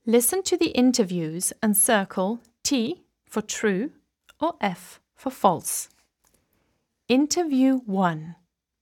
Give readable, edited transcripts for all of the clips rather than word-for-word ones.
Listen to the interviews and circle T for true or F for false. Interview 1.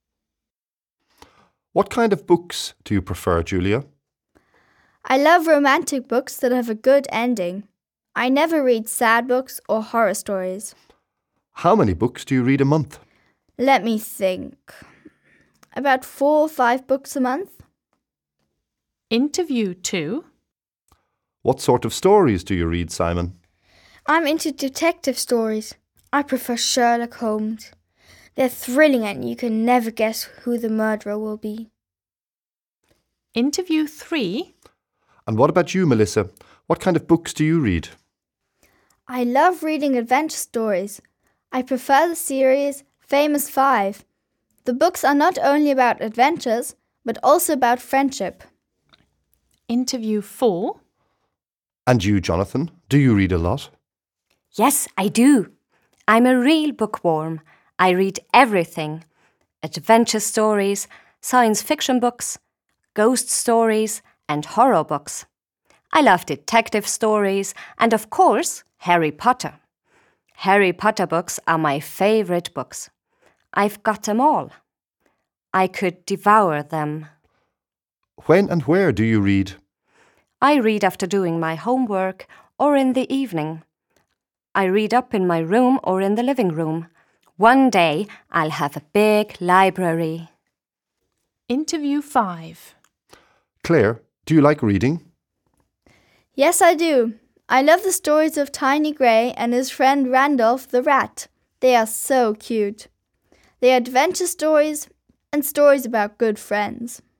What kind of books do you prefer, Julia? I love romantic books that have a good ending. I never read sad books or horror stories. How many books do you read a month? Let me think. About 4 or 5 books a month. Interview 2. What sort of stories do you read, Simon? I'm into detective stories. I prefer Sherlock Holmes. They're thrilling and you can never guess who the murderer will be. Interview 3. And what about you, Melissa? What kind of books do you read? I love reading adventure stories. I prefer the series Famous Five. The books are not only about adventures, but also about friendship. Interview 4. And you, Jonathan, do you read a lot? Yes, I do. I'm a real bookworm. I read everything. Adventure stories, science fiction books, ghost stories and horror books. I love detective stories and, of course, Harry Potter. Harry Potter books are my favorite books. I've got them all. I could devour them. When and where do you read? I read after doing my homework or in the evening. I read up in my room or in the living room. One day I'll have a big library. Interview 5. Claire, do you like reading? Yes, I do. I love the stories of Tiny Grey and his friend Randolph the rat. They are so cute. They are adventure stories and stories about good friends.